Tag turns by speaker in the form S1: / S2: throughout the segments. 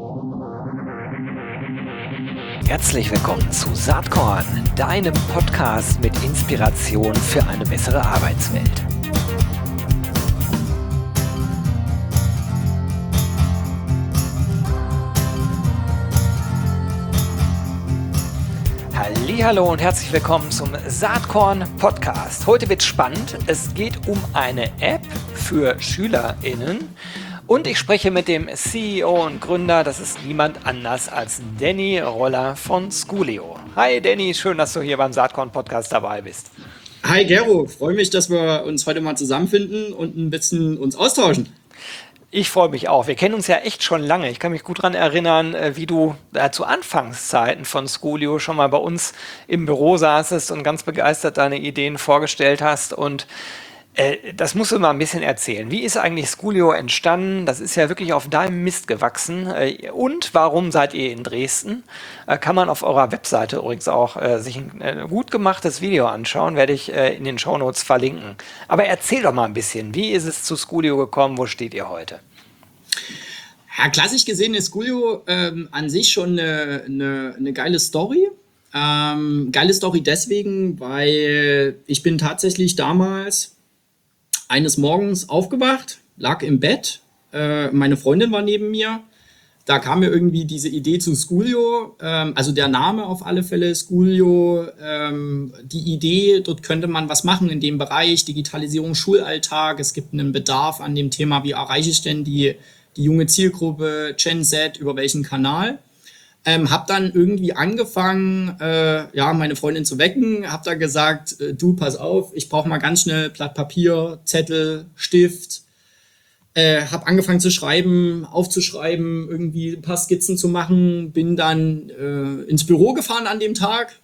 S1: Herzlich willkommen zu Saatkorn, deinem Podcast mit Inspiration für eine bessere Arbeitswelt. Hallihallo und herzlich willkommen zum Saatkorn Podcast. Heute wird spannend. Es geht um eine App für SchülerInnen. Und ich spreche mit dem CEO und Gründer, das ist niemand anders als Danny Roller von Schoolio. Hi Danny, schön, dass du hier beim Saatkorn-Podcast dabei bist.
S2: Hi Gero, freue mich, dass wir uns heute mal zusammenfinden und ein bisschen uns austauschen.
S1: Ich freue mich auch. Wir kennen uns ja echt schon lange. Ich kann mich gut daran erinnern, wie du zu Anfangszeiten von Schoolio schon mal bei uns im Büro saßest und ganz begeistert deine Ideen vorgestellt hast. Und das musst du mal ein bisschen erzählen. Wie ist eigentlich Schoolio entstanden? Das ist ja wirklich auf deinem Mist gewachsen. Und warum seid ihr in Dresden? Kann man auf eurer Webseite übrigens auch sich ein gut gemachtes Video anschauen, werde ich in den Shownotes verlinken. Aber erzähl doch mal ein bisschen, wie ist es zu Schoolio gekommen? Wo steht ihr heute?
S2: Ja, klassisch gesehen ist Schoolio an sich schon eine geile Story. Geile Story deswegen, weil ich bin tatsächlich damals eines Morgens aufgewacht, lag im Bett, meine Freundin war neben mir, da kam mir irgendwie diese Idee zu Schoolio, also der Name auf alle Fälle, Schoolio, die Idee, dort könnte man was machen in dem Bereich, Digitalisierung, Schulalltag, es gibt einen Bedarf an dem Thema, wie erreiche ich denn die junge Zielgruppe, Gen Z, über welchen Kanal. Hab dann irgendwie angefangen, meine Freundin zu wecken, hab dann gesagt, du, pass auf, ich brauche mal ganz schnell Blatt Papier, Zettel, Stift. Hab angefangen zu schreiben, aufzuschreiben, irgendwie ein paar Skizzen zu machen, bin dann ins Büro gefahren an dem Tag,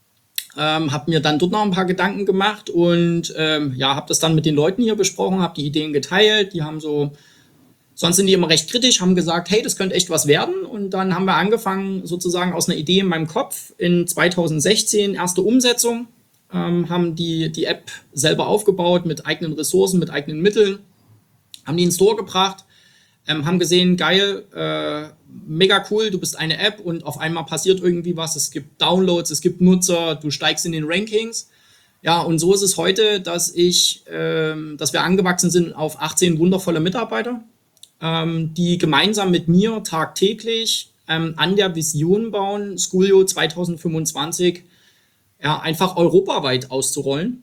S2: hab mir dann dort noch ein paar Gedanken gemacht und hab das dann mit den Leuten hier besprochen, hab die Ideen geteilt, die haben so... Sonst sind die immer recht kritisch, haben gesagt, hey, das könnte echt was werden. Und dann haben wir angefangen, sozusagen aus einer Idee in meinem Kopf in 2016, erste Umsetzung, haben die App selber aufgebaut mit eigenen Ressourcen, mit eigenen Mitteln, haben die in den Store gebracht, haben gesehen, geil, mega cool, du bist eine App und auf einmal passiert irgendwie was. Es gibt Downloads, es gibt Nutzer, du steigst in den Rankings. Ja, und so ist es heute, dass wir angewachsen sind auf 18 wundervolle Mitarbeiter, die gemeinsam mit mir tagtäglich an der Vision bauen, Schoolio 2025 einfach europaweit auszurollen.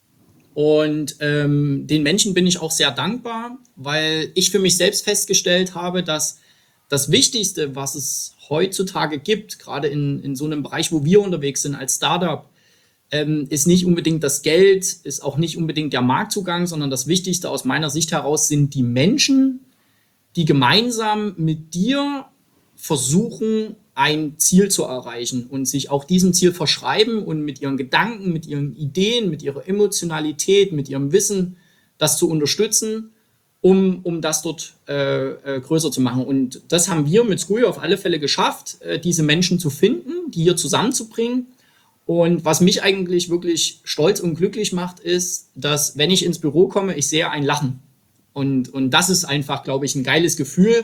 S2: Und den Menschen bin ich auch sehr dankbar, weil ich für mich selbst festgestellt habe, dass das Wichtigste, was es heutzutage gibt, gerade in so einem Bereich, wo wir unterwegs sind als Startup, ist nicht unbedingt das Geld, ist auch nicht unbedingt der Marktzugang, sondern das Wichtigste aus meiner Sicht heraus sind die Menschen, die gemeinsam mit dir versuchen, ein Ziel zu erreichen und sich auch diesem Ziel verschreiben und mit ihren Gedanken, mit ihren Ideen, mit ihrer Emotionalität, mit ihrem Wissen das zu unterstützen, um das dort größer zu machen. Und das haben wir mit Schoolio auf alle Fälle geschafft, diese Menschen zu finden, die hier zusammenzubringen. Und was mich eigentlich wirklich stolz und glücklich macht, ist, dass, wenn ich ins Büro komme, ich sehe ein Lachen. Und das ist einfach, glaube ich, ein geiles Gefühl.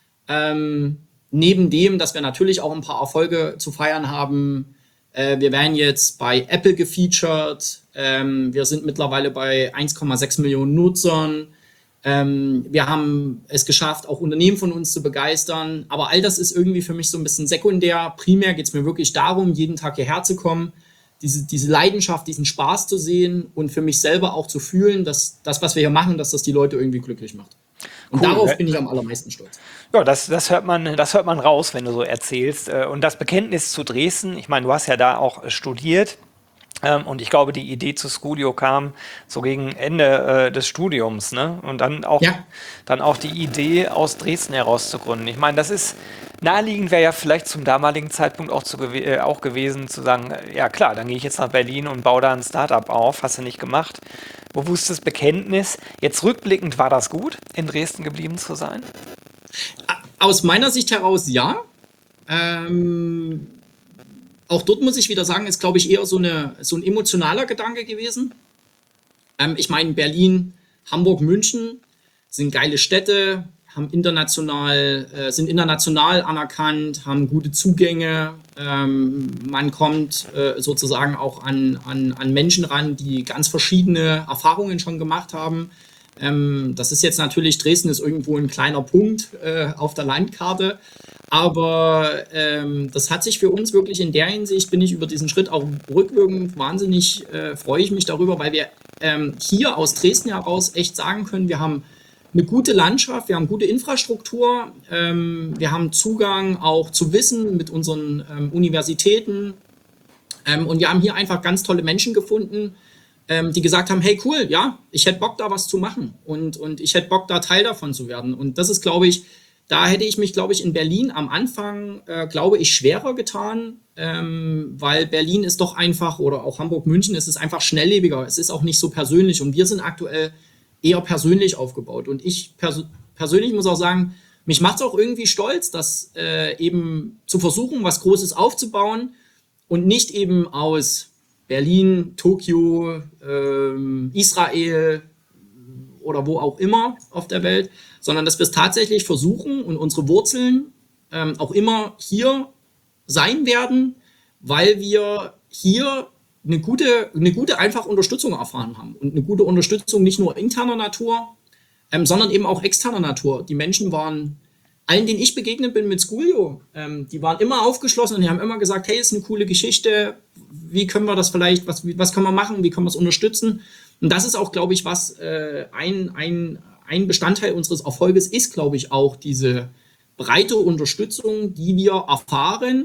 S2: Neben dem, dass wir natürlich auch ein paar Erfolge zu feiern haben. Wir werden jetzt bei Apple gefeatured. Wir sind mittlerweile bei 1,6 Millionen Nutzern. Wir haben es geschafft, auch Unternehmen von uns zu begeistern. Aber all das ist irgendwie für mich so ein bisschen sekundär. Primär geht es mir wirklich darum, jeden Tag hierher zu kommen, diese Leidenschaft, diesen Spaß zu sehen und für mich selber auch zu fühlen, dass das, was wir hier machen, dass das die Leute irgendwie glücklich macht. Und cool, darauf bin ich am allermeisten stolz.
S1: Ja, das hört man raus, wenn du so erzählst. Und das Bekenntnis zu Dresden, ich meine, du hast ja da auch studiert. Und ich glaube, die Idee zu Schoolio kam so gegen Ende des Studiums, ne? Und dann auch die Idee, aus Dresden heraus zu gründen. Ich meine, das ist naheliegend, wäre ja vielleicht zum damaligen Zeitpunkt auch gewesen, zu sagen, ja klar, dann gehe ich jetzt nach Berlin und baue da ein Startup auf. Hast du nicht gemacht. Bewusstes Bekenntnis. Jetzt rückblickend, war das gut, in Dresden geblieben zu sein?
S2: Aus meiner Sicht heraus ja. Auch dort muss ich wieder sagen, ist, glaube ich, eher so ein emotionaler Gedanke gewesen. Ich meine, Berlin, Hamburg, München sind geile Städte, sind international anerkannt, haben gute Zugänge. Man kommt sozusagen auch an Menschen ran, die ganz verschiedene Erfahrungen schon gemacht haben. Das ist jetzt natürlich, Dresden ist irgendwo ein kleiner Punkt auf der Landkarte, aber das hat sich für uns wirklich in der Hinsicht, bin ich über diesen Schritt auch rückwirkend wahnsinnig, freue ich mich darüber, weil wir hier aus Dresden heraus echt sagen können, wir haben eine gute Landschaft, wir haben gute Infrastruktur, wir haben Zugang auch zu Wissen mit unseren Universitäten und wir haben hier einfach ganz tolle Menschen gefunden, die gesagt haben, hey cool, ja, ich hätte Bock da was zu machen und ich hätte Bock da Teil davon zu werden. Und das ist, glaube ich, da hätte ich mich, glaube ich, in Berlin am Anfang, glaube ich, schwerer getan, weil Berlin ist doch einfach, oder auch Hamburg, München, es ist einfach schnelllebiger, es ist auch nicht so persönlich und wir sind aktuell eher persönlich aufgebaut. Und ich persönlich muss auch sagen, mich macht es auch irgendwie stolz, dass eben zu versuchen, was Großes aufzubauen und nicht eben aus Berlin, Tokio, Israel oder wo auch immer auf der Welt, sondern dass wir es tatsächlich versuchen und unsere Wurzeln auch immer hier sein werden, weil wir hier eine gute einfach Unterstützung erfahren haben. Und eine gute Unterstützung nicht nur interner Natur, sondern eben auch externer Natur. Die Menschen waren, allen, denen ich begegnet bin mit Schoolio, die waren immer aufgeschlossen und die haben immer gesagt, hey, ist eine coole Geschichte, wie können wir das vielleicht, was können wir machen, wie können wir es unterstützen? Und das ist auch, glaube ich, was ein Bestandteil unseres Erfolges ist, glaube ich, auch diese breite Unterstützung, die wir erfahren,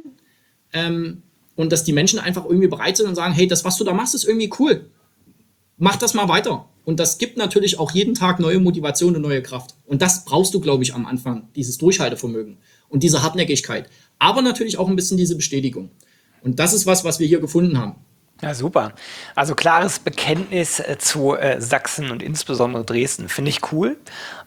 S2: und dass die Menschen einfach irgendwie bereit sind und sagen, hey, das, was du da machst, ist irgendwie cool. Mach das mal weiter. Und das gibt natürlich auch jeden Tag neue Motivation und neue Kraft. Und das brauchst du, glaube ich, am Anfang, dieses Durchhaltevermögen und diese Hartnäckigkeit. Aber natürlich auch ein bisschen diese Bestätigung. Und das ist was wir hier gefunden haben.
S1: Ja, super. Also klares Bekenntnis zu Sachsen und insbesondere Dresden. Finde ich cool.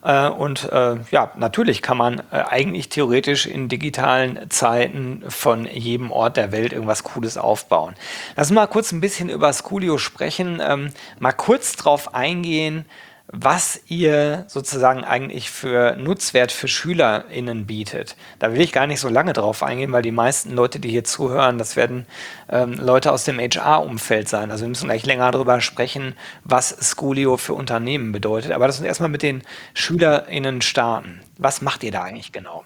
S1: Ja, natürlich kann man eigentlich theoretisch in digitalen Zeiten von jedem Ort der Welt irgendwas Cooles aufbauen. Lass uns mal kurz ein bisschen über Schoolio sprechen. Mal kurz drauf eingehen, was ihr sozusagen eigentlich für Nutzwert für SchülerInnen bietet. Da will ich gar nicht so lange drauf eingehen, weil die meisten Leute, die hier zuhören, das werden Leute aus dem HR-Umfeld sein. Also wir müssen gleich länger darüber sprechen, was Schoolio für Unternehmen bedeutet. Aber lass uns erstmal mit den SchülerInnen starten. Was macht ihr da eigentlich genau?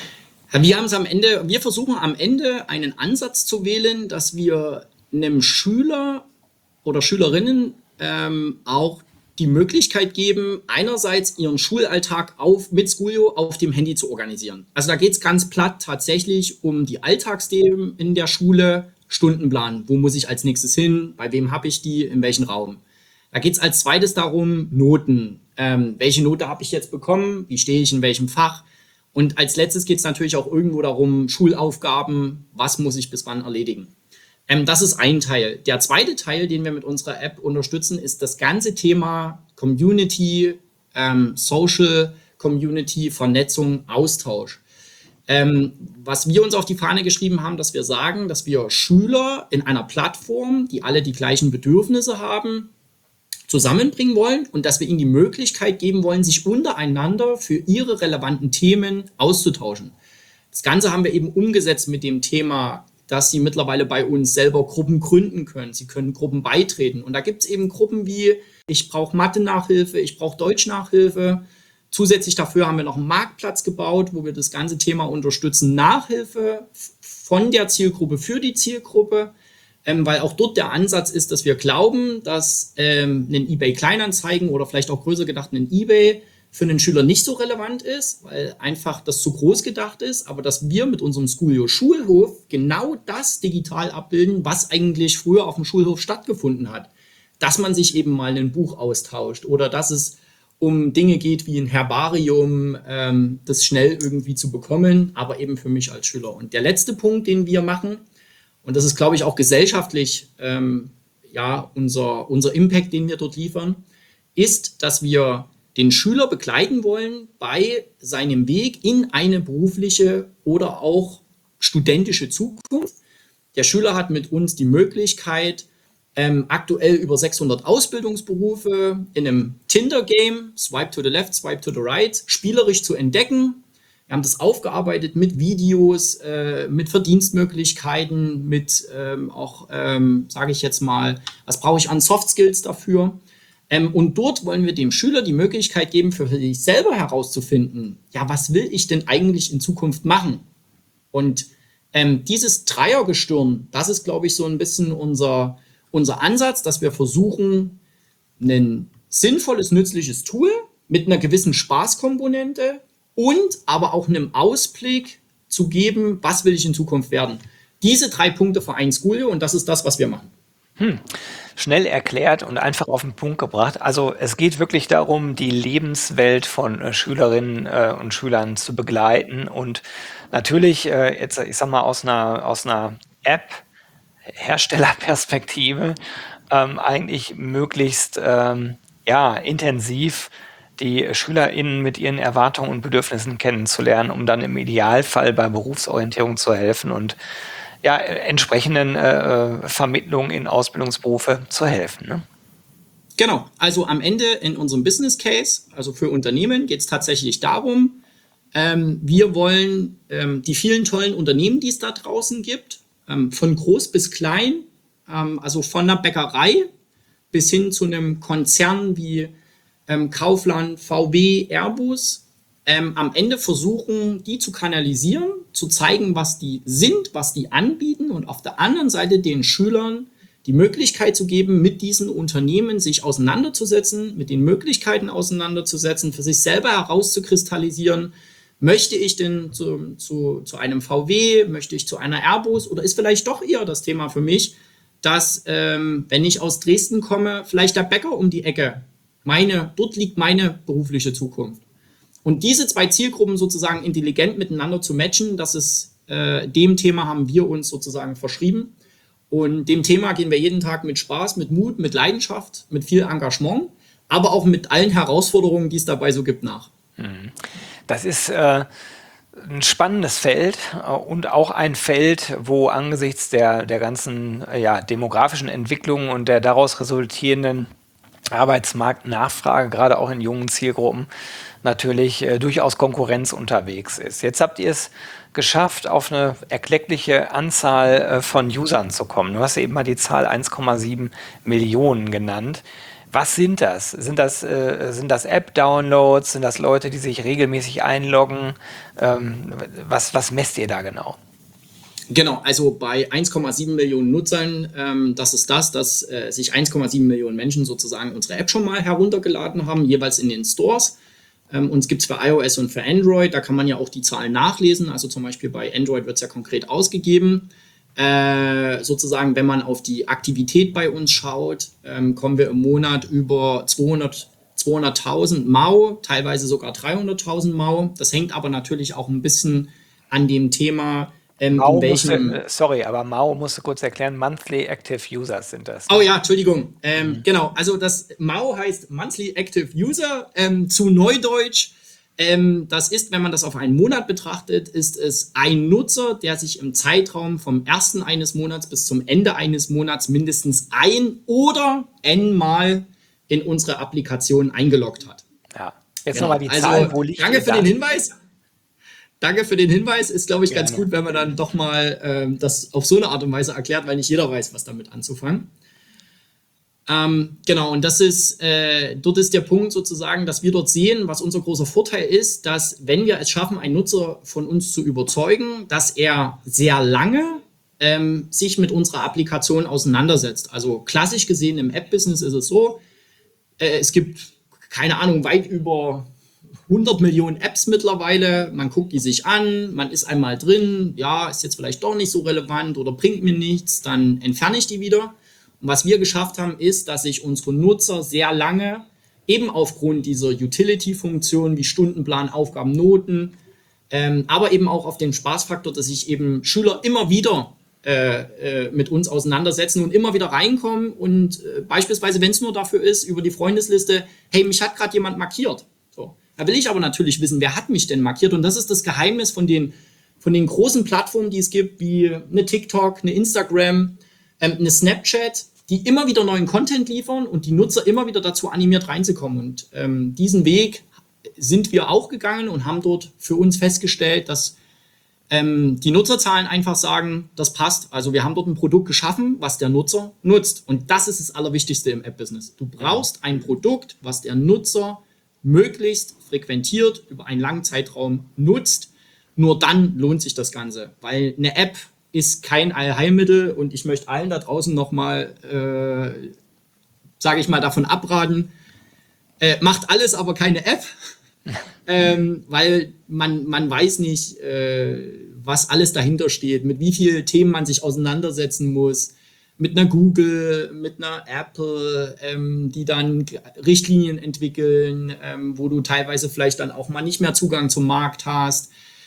S2: Wir versuchen am Ende einen Ansatz zu wählen, dass wir einem Schüler oder Schülerinnen auch die Möglichkeit geben, einerseits ihren Schulalltag mit Schoolio auf dem Handy zu organisieren. Also da geht es ganz platt tatsächlich um die Alltagsthemen in der Schule, Stundenplan, wo muss ich als nächstes hin, bei wem habe ich die, in welchem Raum. Da geht es als zweites darum, Noten. Welche Note habe ich jetzt bekommen, wie stehe ich in welchem Fach. Und als letztes geht es natürlich auch irgendwo darum, Schulaufgaben, was muss ich bis wann erledigen. Das ist ein Teil. Der zweite Teil, den wir mit unserer App unterstützen, ist das ganze Thema Community, Social Community, Vernetzung, Austausch. Was wir uns auf die Fahne geschrieben haben, dass wir sagen, dass wir Schüler in einer Plattform, die alle die gleichen Bedürfnisse haben, zusammenbringen wollen und dass wir ihnen die Möglichkeit geben wollen, sich untereinander für ihre relevanten Themen auszutauschen. Das Ganze haben wir eben umgesetzt mit dem Thema, dass sie mittlerweile bei uns selber Gruppen gründen können. Sie können Gruppen beitreten. Und da gibt es eben Gruppen wie, ich brauche Mathe-Nachhilfe, ich brauche Deutsch-Nachhilfe. Zusätzlich dafür haben wir noch einen Marktplatz gebaut, wo wir das ganze Thema unterstützen, Nachhilfe von der Zielgruppe für die Zielgruppe, weil auch dort der Ansatz ist, dass wir glauben, dass ein eBay-Kleinanzeigen oder vielleicht auch größer gedacht ein eBay für einen Schüler nicht so relevant ist, weil einfach das zu groß gedacht ist, aber dass wir mit unserem Schoolio Schulhof genau das digital abbilden, was eigentlich früher auf dem Schulhof stattgefunden hat. Dass man sich eben mal ein Buch austauscht oder dass es um Dinge geht wie ein Herbarium, das schnell irgendwie zu bekommen, aber eben für mich als Schüler. Und der letzte Punkt, den wir machen, und das ist, glaube ich, auch gesellschaftlich unser Impact, den wir dort liefern, ist, dass wir den Schüler begleiten wollen bei seinem Weg in eine berufliche oder auch studentische Zukunft. Der Schüler hat mit uns die Möglichkeit, aktuell über 600 Ausbildungsberufe in einem Tinder-Game, Swipe to the left, Swipe to the right, spielerisch zu entdecken. Wir haben das aufgearbeitet mit Videos, mit Verdienstmöglichkeiten, mit auch, sage ich jetzt mal, was brauche ich an Soft Skills dafür. Und dort wollen wir dem Schüler die Möglichkeit geben, für sich selber herauszufinden, ja, was will ich denn eigentlich in Zukunft machen? Und dieses Dreiergestirn, das ist, glaube ich, so ein bisschen unser Ansatz, dass wir versuchen, ein sinnvolles, nützliches Tool mit einer gewissen Spaßkomponente und aber auch einem Ausblick zu geben, was will ich in Zukunft werden. Diese 3 Punkte vereint Schoolio und das ist das, was wir machen.
S1: Schnell erklärt und einfach auf den Punkt gebracht. Also es geht wirklich darum, die Lebenswelt von Schülerinnen und Schülern zu begleiten und natürlich jetzt, ich sag mal, aus einer App-Herstellerperspektive eigentlich möglichst intensiv die SchülerInnen mit ihren Erwartungen und Bedürfnissen kennenzulernen, um dann im Idealfall bei Berufsorientierung zu helfen und entsprechenden Vermittlungen in Ausbildungsberufe zu helfen. Ne?
S2: Genau, also am Ende in unserem Business Case, also für Unternehmen, geht es tatsächlich darum, wir wollen die vielen tollen Unternehmen, die es da draußen gibt, von groß bis klein, also von einer Bäckerei bis hin zu einem Konzern wie Kaufland, VW, Airbus, am Ende versuchen, die zu kanalisieren, zu zeigen, was die sind, was die anbieten und auf der anderen Seite den Schülern die Möglichkeit zu geben, mit diesen Unternehmen sich auseinanderzusetzen, mit den Möglichkeiten auseinanderzusetzen, für sich selber herauszukristallisieren, möchte ich denn zu einem VW, möchte ich zu einer Airbus oder ist vielleicht doch eher das Thema für mich, dass, wenn ich aus Dresden komme, vielleicht der Bäcker um die Ecke, dort liegt meine berufliche Zukunft. Und diese 2 Zielgruppen sozusagen intelligent miteinander zu matchen, dem Thema haben wir uns sozusagen verschrieben. Und dem Thema gehen wir jeden Tag mit Spaß, mit Mut, mit Leidenschaft, mit viel Engagement, aber auch mit allen Herausforderungen, die es dabei so gibt, nach.
S1: Das ist ein spannendes Feld und auch ein Feld, wo angesichts der ganzen demografischen Entwicklungen und der daraus resultierenden Arbeitsmarktnachfrage, gerade auch in jungen Zielgruppen, natürlich durchaus Konkurrenz unterwegs ist. Jetzt habt ihr es geschafft, auf eine erkleckliche Anzahl von Usern zu kommen. Du hast eben mal die Zahl 1,7 Millionen genannt. Was sind das? Sind das App-Downloads? Sind das Leute, die sich regelmäßig einloggen? Was messt ihr da genau?
S2: Genau, also bei 1,7 Millionen Nutzern, dass sich 1,7 Millionen Menschen sozusagen unsere App schon mal heruntergeladen haben, jeweils in den Stores. Uns gibt es für iOS und für Android, da kann man ja auch die Zahlen nachlesen. Also zum Beispiel bei Android wird es ja konkret ausgegeben. Sozusagen, wenn man auf die Aktivität bei uns schaut, kommen wir im Monat über 200.000 MAU, teilweise sogar 300.000 MAU. Das hängt aber natürlich auch ein bisschen an dem Thema,
S1: aber MAU musst du kurz erklären, Monthly Active Users sind das.
S2: Oh ja, Entschuldigung. Genau, also das MAU heißt Monthly Active User, zu Neudeutsch. Das ist, wenn man das auf einen Monat betrachtet, ist es ein Nutzer, der sich im Zeitraum vom ersten eines Monats bis zum Ende eines Monats mindestens ein oder n-mal in unsere Applikation eingeloggt hat.
S1: Ja, jetzt nochmal die Zahl, wo liegt
S2: danke für den Hinweis. Danke für den Hinweis. Ist, glaube ich, ganz gut, wenn man dann doch mal das auf so eine Art und Weise erklärt, weil nicht jeder weiß, was damit anzufangen. Genau, und dort ist der Punkt sozusagen, dass wir dort sehen, was unser großer Vorteil ist, dass wenn wir es schaffen, einen Nutzer von uns zu überzeugen, dass er sehr lange sich mit unserer Applikation auseinandersetzt. Also klassisch gesehen im App-Business ist es so, es gibt, keine Ahnung, weit über 100 Millionen Apps mittlerweile, man guckt die sich an, man ist einmal drin, ja, ist jetzt vielleicht doch nicht so relevant oder bringt mir nichts, dann entferne ich die wieder. Und was wir geschafft haben, ist, dass sich unsere Nutzer sehr lange, eben aufgrund dieser Utility-Funktionen wie Stundenplan, Aufgaben, Noten, aber eben auch auf den Spaßfaktor, dass sich eben Schüler immer wieder mit uns auseinandersetzen und immer wieder reinkommen und beispielsweise, wenn es nur dafür ist, über die Freundesliste, hey, mich hat gerade jemand markiert. So. Da will ich aber natürlich wissen, wer hat mich denn markiert? Und das ist das Geheimnis von den großen Plattformen, die es gibt, wie eine TikTok, eine Instagram, eine Snapchat. die immer wieder neuen Content liefern und die Nutzer immer wieder dazu animiert reinzukommen. Und diesen Weg sind wir auch gegangen und haben dort für uns festgestellt, dass die Nutzerzahlen einfach sagen, das passt. Also wir haben dort ein Produkt geschaffen, was der Nutzer nutzt. Und das ist das Allerwichtigste im App-Business. Du brauchst ein Produkt, was der Nutzer möglichst frequentiert über einen langen Zeitraum nutzt. Nur dann lohnt sich das Ganze, weil eine App ist kein Allheilmittel und ich möchte allen da draußen nochmal, sage ich mal, davon abraten, macht alles, aber keine App, weil man weiß nicht, was alles dahinter steht, mit wie vielen Themen man sich auseinandersetzen muss, mit einer Google, mit einer Apple, die dann Richtlinien entwickeln, wo du teilweise vielleicht dann auch mal nicht mehr Zugang zum Markt hast,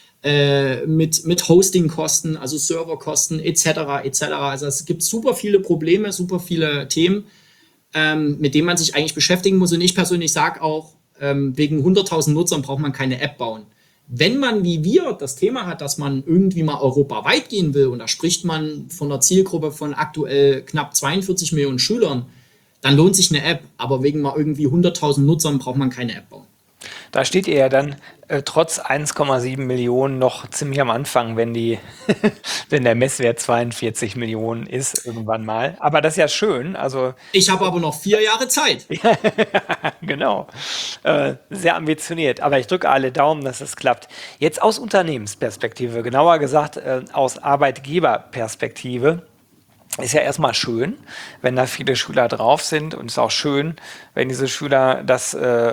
S2: mit Hostingkosten, also Serverkosten etc. etc. Also es gibt super viele Probleme, super viele Themen, mit denen man sich eigentlich beschäftigen muss. Und ich persönlich sage auch, wegen 100.000 Nutzern braucht man keine App bauen. Wenn man wie wir das Thema hat, dass man irgendwie mal europaweit gehen will, und da spricht man von einer Zielgruppe von aktuell knapp 42 Millionen Schülern, dann lohnt sich eine App. Aber wegen mal irgendwie 100.000 Nutzern braucht man keine App bauen.
S1: Da steht ihr ja dann trotz 1,7 Millionen noch ziemlich am Anfang, wenn wenn der Messwert 42 Millionen ist irgendwann mal. Aber das ist ja schön. Also
S2: Ich habe aber noch 4 Jahre Zeit.
S1: genau, sehr ambitioniert. Aber ich drücke alle Daumen, dass es klappt. Jetzt aus Unternehmensperspektive, genauer gesagt aus Arbeitgeberperspektive. Ist ja erstmal schön, wenn da viele Schüler drauf sind, und ist auch schön, wenn diese Schüler das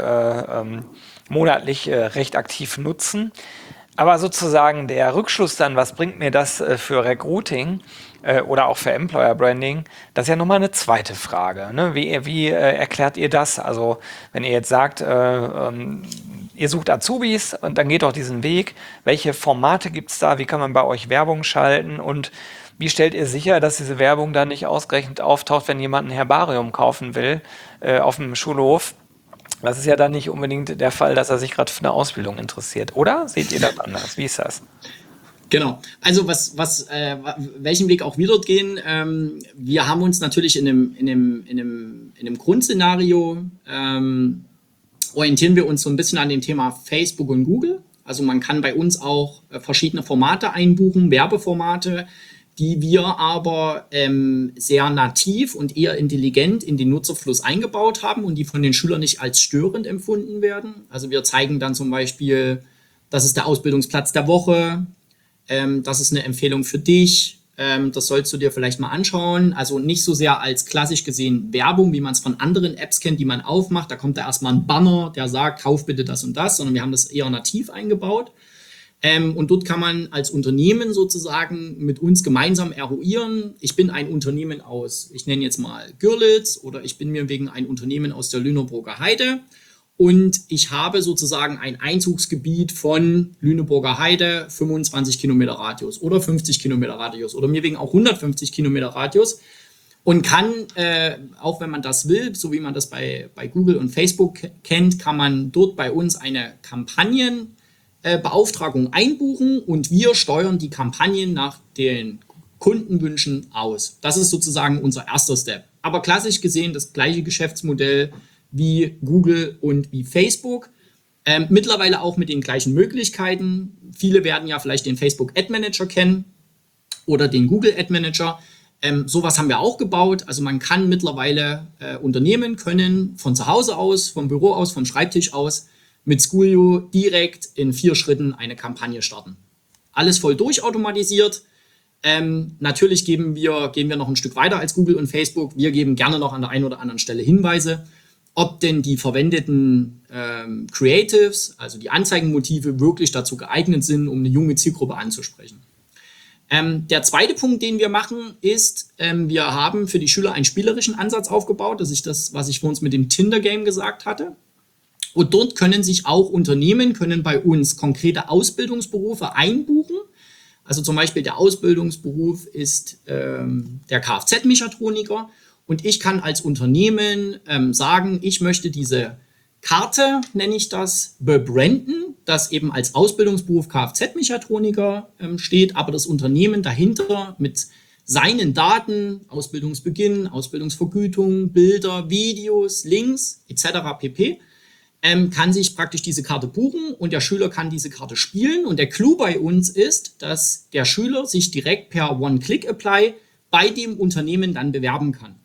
S1: monatlich recht aktiv nutzen. Aber sozusagen der Rückschluss dann, was bringt mir das für Recruiting oder auch für Employer Branding, das ist ja nochmal eine zweite Frage. Ne? Wie erklärt ihr das? Also wenn ihr jetzt sagt, ihr sucht Azubis und dann geht doch diesen Weg. Welche Formate gibt es da? Wie kann man bei euch Werbung schalten? Und wie stellt ihr sicher, dass diese Werbung dann nicht ausgerechnet auftaucht, wenn jemand ein Herbarium kaufen will auf dem Schulhof? Das ist ja dann nicht unbedingt der Fall, dass er sich gerade für eine Ausbildung interessiert. Oder seht ihr das anders? Wie ist das?
S2: Genau. Also welchen Weg auch wir dort gehen, wir haben uns natürlich in einem Grundszenario orientieren wir uns so ein bisschen an dem Thema Facebook und Google. Also man kann bei uns auch verschiedene Formate einbuchen, Werbeformate, die wir aber sehr nativ und eher intelligent in den Nutzerfluss eingebaut haben und die von den Schülern nicht als störend empfunden werden. Also wir zeigen dann zum Beispiel, das ist der Ausbildungsplatz der Woche, das ist eine Empfehlung für dich, das sollst du dir vielleicht mal anschauen. Also nicht so sehr als klassisch gesehen Werbung, wie man es von anderen Apps kennt, die man aufmacht. Da kommt da erstmal ein Banner, der sagt, kauf bitte das und das, sondern wir haben das eher nativ eingebaut. Und dort kann man als Unternehmen sozusagen mit uns gemeinsam eruieren. Ich bin ein Unternehmen aus, ich nenne jetzt mal Görlitz, oder ich bin mir wegen ein Unternehmen aus der Lüneburger Heide. Und ich habe sozusagen ein Einzugsgebiet von Lüneburger Heide, 25 Kilometer Radius oder 50 Kilometer Radius oder mir wegen auch 150 Kilometer Radius. Und kann, auch wenn man das will, so wie man das bei Google und Facebook kennt, kann man dort bei uns eine Kampagnenbeauftragung einbuchen und wir steuern die Kampagnen nach den Kundenwünschen aus. Das ist sozusagen unser erster Step. Aber klassisch gesehen das gleiche Geschäftsmodell wie Google und wie Facebook. Mittlerweile auch mit den gleichen Möglichkeiten. Viele werden ja vielleicht den Facebook Ad Manager kennen oder den Google Ad Manager. Sowas haben wir auch gebaut. Also man kann mittlerweile, Unternehmen können von zu Hause aus, vom Büro aus, vom Schreibtisch aus mit Schoolio direkt in 4 Schritten eine Kampagne starten. Alles voll durchautomatisiert. Natürlich gehen wir noch ein Stück weiter als Google und Facebook. Wir geben gerne noch an der einen oder anderen Stelle Hinweise, ob denn die verwendeten Creatives, also die Anzeigenmotive, wirklich dazu geeignet sind, um eine junge Zielgruppe anzusprechen. Der zweite Punkt, den wir machen, ist, wir haben für die Schüler einen spielerischen Ansatz aufgebaut. Das ist das, was ich vor uns mit dem Tinder-Game gesagt hatte. Und dort können sich auch Unternehmen, können bei uns konkrete Ausbildungsberufe einbuchen. Also zum Beispiel der Ausbildungsberuf ist der Kfz-Mechatroniker. Und ich kann als Unternehmen sagen, ich möchte diese Karte, nenne ich das, bebranden, das eben als Ausbildungsberuf Kfz-Mechatroniker steht, aber das Unternehmen dahinter mit seinen Daten, Ausbildungsbeginn, Ausbildungsvergütung, Bilder, Videos, Links etc. pp. Kann sich praktisch diese Karte buchen und der Schüler kann diese Karte spielen. Und der Clou bei uns ist, dass der Schüler sich direkt per One-Click-Apply bei dem Unternehmen dann bewerben kann.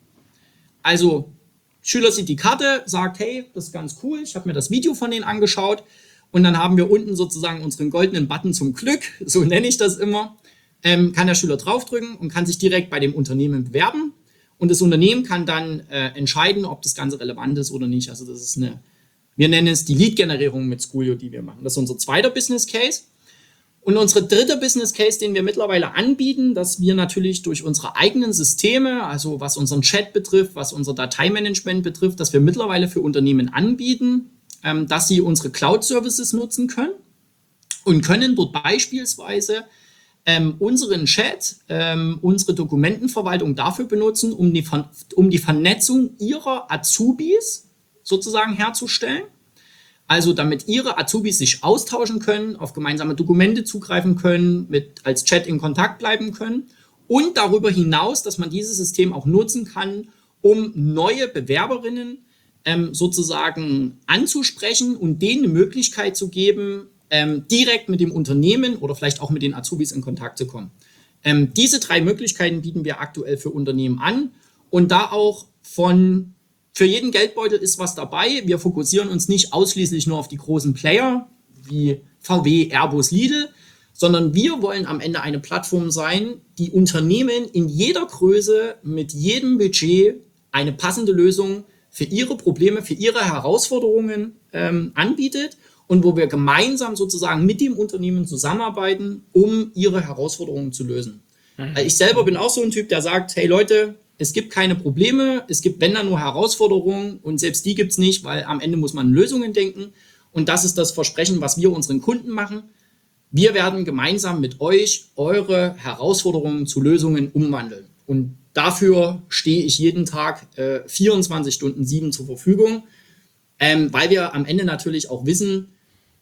S2: Also Schüler sieht die Karte, sagt, hey, das ist ganz cool, ich habe mir das Video von denen angeschaut und dann haben wir unten sozusagen unseren goldenen Button zum Glück, so nenne ich das immer, kann der Schüler draufdrücken und kann sich direkt bei dem Unternehmen bewerben und das Unternehmen kann dann entscheiden, ob das Ganze relevant ist oder nicht. Also das ist wir nennen es die Lead-Generierung mit Schoolio, die wir machen. Das ist unser zweiter Business Case. Und unser dritter Business Case, den wir mittlerweile anbieten, dass wir natürlich durch unsere eigenen Systeme, also was unseren Chat betrifft, was unser Dateimanagement betrifft, dass wir mittlerweile für Unternehmen anbieten, dass sie unsere Cloud-Services nutzen können und können dort beispielsweise unseren Chat, unsere Dokumentenverwaltung dafür benutzen, um die Vernetzung ihrer Azubis sozusagen herzustellen. Also damit ihre Azubis sich austauschen können, auf gemeinsame Dokumente zugreifen können, als Chat in Kontakt bleiben können und darüber hinaus, dass man dieses System auch nutzen kann, um neue Bewerberinnen sozusagen anzusprechen und denen eine Möglichkeit zu geben, direkt mit dem Unternehmen oder vielleicht auch mit den Azubis in Kontakt zu kommen. Diese 3 Möglichkeiten bieten wir aktuell für Unternehmen an und da auch für jeden Geldbeutel ist was dabei. Wir fokussieren uns nicht ausschließlich nur auf die großen Player wie VW, Airbus, Lidl, sondern wir wollen am Ende eine Plattform sein, die Unternehmen in jeder Größe mit jedem Budget eine passende Lösung für ihre Probleme, für ihre Herausforderungen anbietet und wo wir gemeinsam sozusagen mit dem Unternehmen zusammenarbeiten, um ihre Herausforderungen zu lösen. Ich selber bin auch so ein Typ, der sagt, hey Leute, es gibt keine Probleme, es gibt, wenn dann nur Herausforderungen und selbst die gibt es nicht, weil am Ende muss man Lösungen denken und das ist das Versprechen, was wir unseren Kunden machen. Wir werden gemeinsam mit euch eure Herausforderungen zu Lösungen umwandeln und dafür stehe ich jeden Tag 24 Stunden 7 zur Verfügung, weil wir am Ende natürlich auch wissen,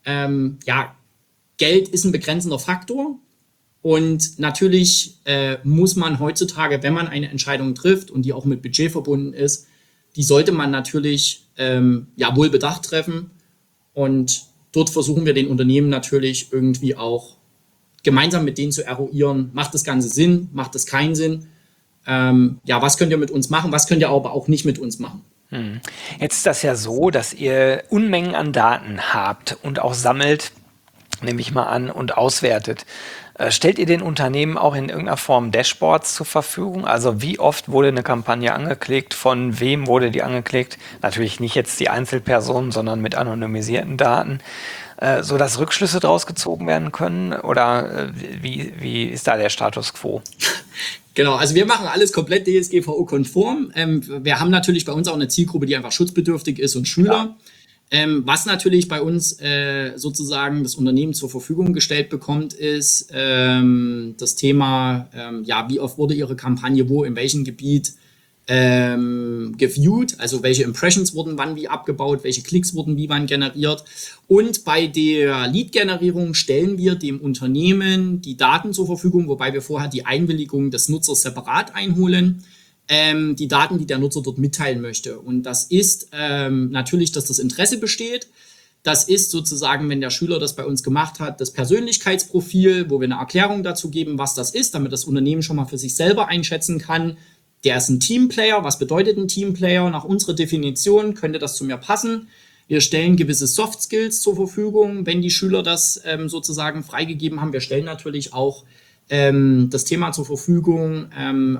S2: Geld ist ein begrenzender Faktor. Und natürlich muss man heutzutage, wenn man eine Entscheidung trifft und die auch mit Budget verbunden ist, die sollte man natürlich wohl bedacht treffen. Und dort versuchen wir den Unternehmen natürlich irgendwie auch gemeinsam mit denen zu eruieren, macht das Ganze Sinn, macht das keinen Sinn? Was könnt ihr mit uns machen, was könnt ihr aber auch nicht mit uns machen?
S1: Jetzt ist das ja so, dass ihr Unmengen an Daten habt und auch sammelt, nehme ich mal an, und auswertet. Stellt ihr den Unternehmen auch in irgendeiner Form Dashboards zur Verfügung? Also wie oft wurde eine Kampagne angeklickt, von wem wurde die angeklickt? Natürlich nicht jetzt die Einzelpersonen, sondern mit anonymisierten Daten, sodass Rückschlüsse daraus gezogen werden können? Oder wie ist da der Status quo?
S2: Genau, also wir machen alles komplett DSGVO-konform. Wir haben natürlich bei uns auch eine Zielgruppe, die einfach schutzbedürftig ist und Schüler. Ja. Was natürlich bei uns sozusagen das Unternehmen zur Verfügung gestellt bekommt, ist das Thema, wie oft wurde Ihre Kampagne wo, in welchem Gebiet geviewt, also welche Impressions wurden wann wie abgebaut, welche Klicks wurden wie wann generiert. Und bei der Lead-Generierung stellen wir dem Unternehmen die Daten zur Verfügung, wobei wir vorher die Einwilligung des Nutzers separat einholen. Die Daten, die der Nutzer dort mitteilen möchte. Und das ist natürlich, dass das Interesse besteht. Das ist sozusagen, wenn der Schüler das bei uns gemacht hat, das Persönlichkeitsprofil, wo wir eine Erklärung dazu geben, was das ist, damit das Unternehmen schon mal für sich selber einschätzen kann. Der ist ein Teamplayer. Was bedeutet ein Teamplayer? Nach unserer Definition könnte das zu mir passen. Wir stellen gewisse Soft Skills zur Verfügung, wenn die Schüler das sozusagen freigegeben haben. Wir stellen natürlich auch das Thema zur Verfügung,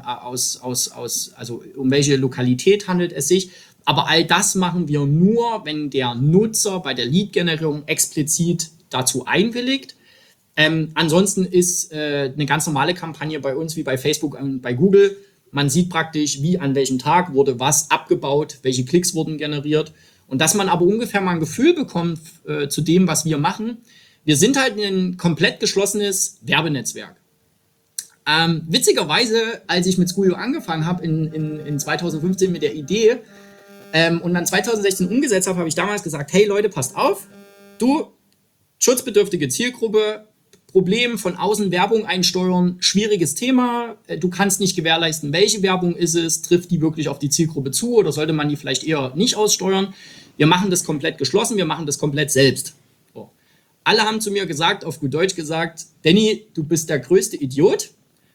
S2: also um welche Lokalität handelt es sich. Aber all das machen wir nur, wenn der Nutzer bei der Lead-Generierung explizit dazu einwilligt. Ansonsten ist eine ganz normale Kampagne bei uns wie bei Facebook und bei Google. Man sieht praktisch, wie an welchem Tag wurde was abgebaut, welche Klicks wurden generiert. Und dass man aber ungefähr mal ein Gefühl bekommt zu dem, was wir machen. Wir sind halt ein komplett geschlossenes Werbenetzwerk. Witzigerweise, als ich mit Schoolio angefangen habe in 2015 mit der Idee und dann 2016 umgesetzt habe, habe ich damals gesagt, hey Leute, passt auf, du, schutzbedürftige Zielgruppe, Problem, von außen Werbung einsteuern, schwieriges Thema. Du kannst nicht gewährleisten, welche Werbung ist es, trifft die wirklich auf die Zielgruppe zu oder sollte man die vielleicht eher nicht aussteuern. Wir machen das komplett geschlossen, wir machen das komplett selbst. So. Alle haben zu mir gesagt, auf gut Deutsch gesagt, Danny, du bist der größte Idiot.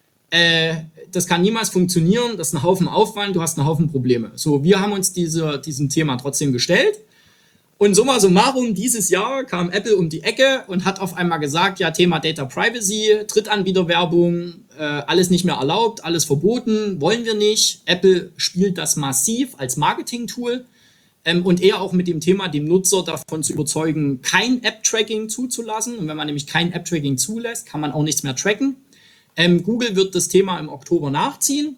S2: Das kann niemals funktionieren, das ist ein Haufen Aufwand, du hast einen Haufen Probleme. So, wir haben uns diesem Thema trotzdem gestellt. Und summa summarum, dieses Jahr kam Apple um die Ecke und hat auf einmal gesagt, ja, Thema Data Privacy, Drittanbieterwerbung, alles nicht mehr erlaubt, alles verboten, wollen wir nicht. Apple spielt das massiv als Marketing-Tool und eher auch mit dem Thema, dem Nutzer davon zu überzeugen, kein App-Tracking zuzulassen. Und wenn man nämlich kein App-Tracking zulässt, kann man auch nichts mehr tracken. Google wird das Thema im Oktober nachziehen.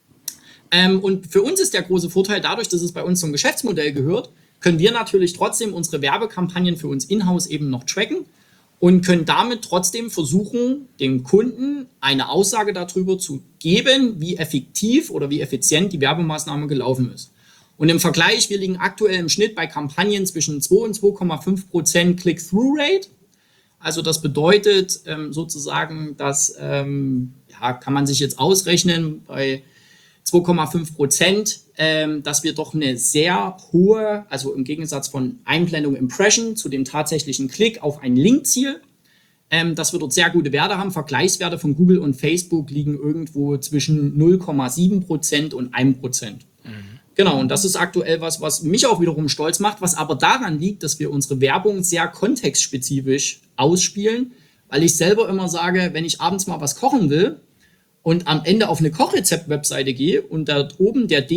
S2: Und für uns ist der große Vorteil, dadurch, dass es bei uns zum Geschäftsmodell gehört, können wir natürlich trotzdem unsere Werbekampagnen für uns in-house eben noch tracken und können damit trotzdem versuchen, dem Kunden eine Aussage darüber zu geben, wie effektiv oder wie effizient die Werbemaßnahme gelaufen ist. Und im Vergleich, wir liegen aktuell im Schnitt bei Kampagnen zwischen 2 und 2,5% Click-Through-Rate. Also das bedeutet sozusagen, dass, kann man sich jetzt ausrechnen, bei 2,5%, dass wir doch eine sehr hohe, also im Gegensatz von Einblendung Impression zu dem tatsächlichen Klick auf ein Linkziel, dass wir dort sehr gute Werte haben. Vergleichswerte von Google und Facebook liegen irgendwo zwischen 0,7% und 1%. Genau, und das ist aktuell was mich auch wiederum stolz macht, was aber daran liegt, dass wir unsere Werbung sehr kontextspezifisch ausspielen, weil ich selber immer sage, wenn ich abends mal was kochen will, und am Ende auf eine Kochrezept-Webseite gehe und da oben der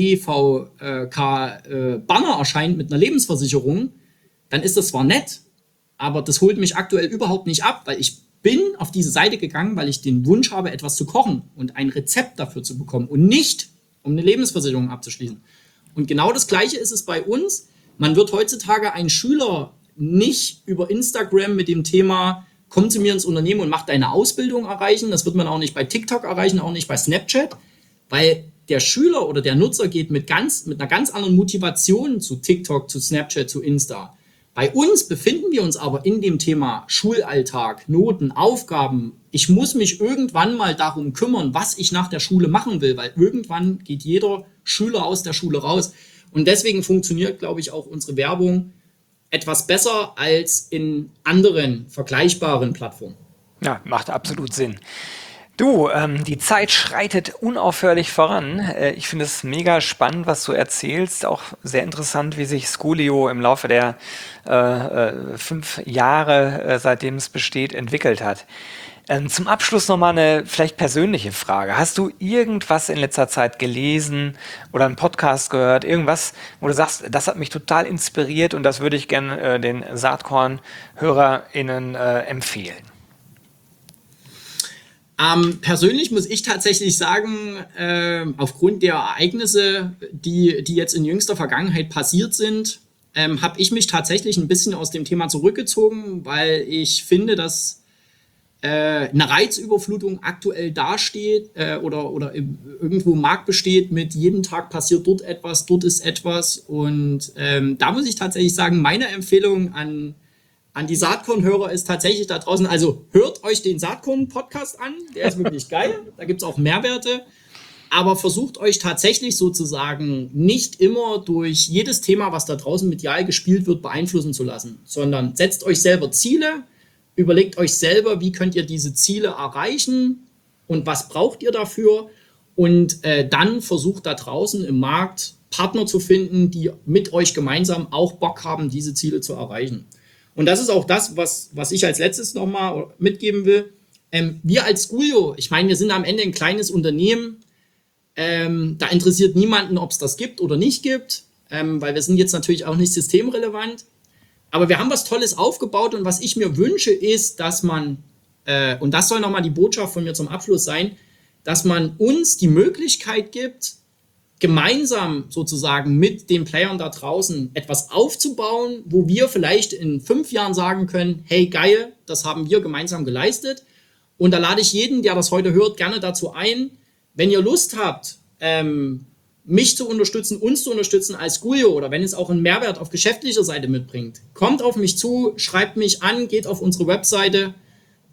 S2: DVK-Banner erscheint mit einer Lebensversicherung, dann ist das zwar nett, aber das holt mich aktuell überhaupt nicht ab, weil ich bin auf diese Seite gegangen, weil ich den Wunsch habe, etwas zu kochen und ein Rezept dafür zu bekommen und nicht, um eine Lebensversicherung abzuschließen. Und genau das Gleiche ist es bei uns. Man wird heutzutage einen Schüler nicht über Instagram mit dem Thema komm zu mir ins Unternehmen und mach deine Ausbildung erreichen. Das wird man auch nicht bei TikTok erreichen, auch nicht bei Snapchat, weil der Schüler oder der Nutzer geht mit einer ganz anderen Motivation zu TikTok, zu Snapchat, zu Insta. Bei uns befinden wir uns aber in dem Thema Schulalltag, Noten, Aufgaben. Ich muss mich irgendwann mal darum kümmern, was ich nach der Schule machen will, weil irgendwann geht jeder Schüler aus der Schule raus. Und deswegen funktioniert, glaube ich, auch unsere Werbung etwas besser als in anderen vergleichbaren Plattformen.
S1: Ja, macht absolut Sinn. Du, die Zeit schreitet unaufhörlich voran. Ich finde es mega spannend, was du erzählst. Auch sehr interessant, wie sich Schoolio im Laufe der 5 Jahre, seitdem es besteht, entwickelt hat. Zum Abschluss nochmal eine vielleicht persönliche Frage. Hast du irgendwas in letzter Zeit gelesen oder einen Podcast gehört, irgendwas, wo du sagst, das hat mich total inspiriert und das würde ich gerne den Saatkorn-HörerInnen empfehlen?
S2: Persönlich muss ich tatsächlich sagen, aufgrund der Ereignisse, die jetzt in jüngster Vergangenheit passiert sind, habe ich mich tatsächlich ein bisschen aus dem Thema zurückgezogen, weil ich finde, dass eine Reizüberflutung aktuell dasteht oder irgendwo im Markt besteht mit jedem Tag passiert dort ist etwas. Und da muss ich tatsächlich sagen, meine Empfehlung an die Saatkorn-Hörer ist tatsächlich da draußen, also hört euch den Saatkorn-Podcast an, der ist wirklich geil, da gibt es auch Mehrwerte, aber versucht euch tatsächlich sozusagen nicht immer durch jedes Thema, was da draußen medial gespielt wird, beeinflussen zu lassen, sondern setzt euch selber Ziele, überlegt euch selber, wie könnt ihr diese Ziele erreichen und was braucht ihr dafür und dann versucht da draußen im Markt Partner zu finden, die mit euch gemeinsam auch Bock haben, diese Ziele zu erreichen. Und das ist auch das, was ich als letztes nochmal mitgeben will. Wir als Schoolio, ich meine, wir sind am Ende ein kleines Unternehmen, da interessiert niemanden, ob es das gibt oder nicht gibt, weil wir sind jetzt natürlich auch nicht systemrelevant. Aber wir haben was Tolles aufgebaut und was ich mir wünsche ist, dass man, und das soll nochmal die Botschaft von mir zum Abschluss sein, dass man uns die Möglichkeit gibt, gemeinsam sozusagen mit den Playern da draußen etwas aufzubauen, wo wir vielleicht in 5 Jahren sagen können, hey geil, das haben wir gemeinsam geleistet. Und da lade ich jeden, der das heute hört, gerne dazu ein, wenn ihr Lust habt, mich zu unterstützen, uns zu unterstützen als Schoolio oder wenn es auch einen Mehrwert auf geschäftlicher Seite mitbringt, kommt auf mich zu, schreibt mich an, geht auf unsere Webseite.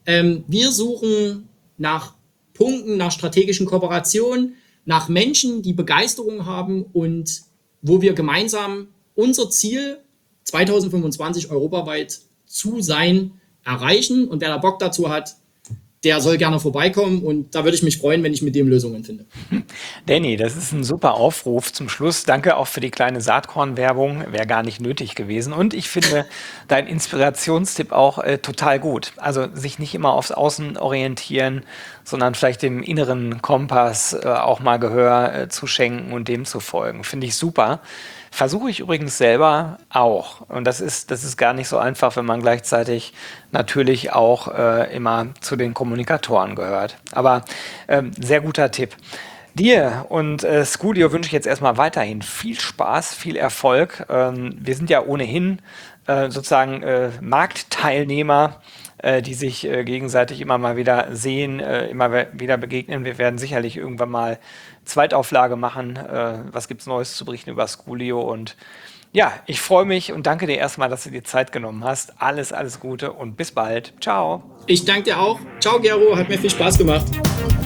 S2: Wir suchen nach Punkten, nach strategischen Kooperationen, nach Menschen, die Begeisterung haben und wo wir gemeinsam unser Ziel 2025 europaweit zu sein erreichen. Und wer da Bock dazu hat, der soll gerne vorbeikommen und da würde ich mich freuen, wenn ich mit dem Lösungen finde.
S1: Danny, das ist ein super Aufruf zum Schluss. Danke auch für die kleine Saatkorn-Werbung. Wäre gar nicht nötig gewesen. Und ich finde dein Inspirationstipp auch total gut. Also sich nicht immer aufs Außen orientieren, sondern vielleicht dem inneren Kompass auch mal Gehör zu schenken und dem zu folgen. Finde ich super. Versuche ich übrigens selber auch. Und das ist gar nicht so einfach, wenn man gleichzeitig natürlich auch immer zu den Kommunikatoren gehört. Aber sehr guter Tipp. Dir und Schoolio wünsche ich jetzt erstmal weiterhin viel Spaß, viel Erfolg. Wir sind ja ohnehin sozusagen Marktteilnehmer, die sich gegenseitig immer mal wieder sehen, wieder begegnen. Wir werden sicherlich irgendwann mal Zweitauflage machen. Was gibt's Neues zu berichten über Schoolio? Und ja, ich freue mich und danke dir erstmal, dass du dir Zeit genommen hast. Alles Gute und bis bald. Ciao.
S2: Ich danke dir auch. Ciao, Gero, hat mir viel Spaß gemacht.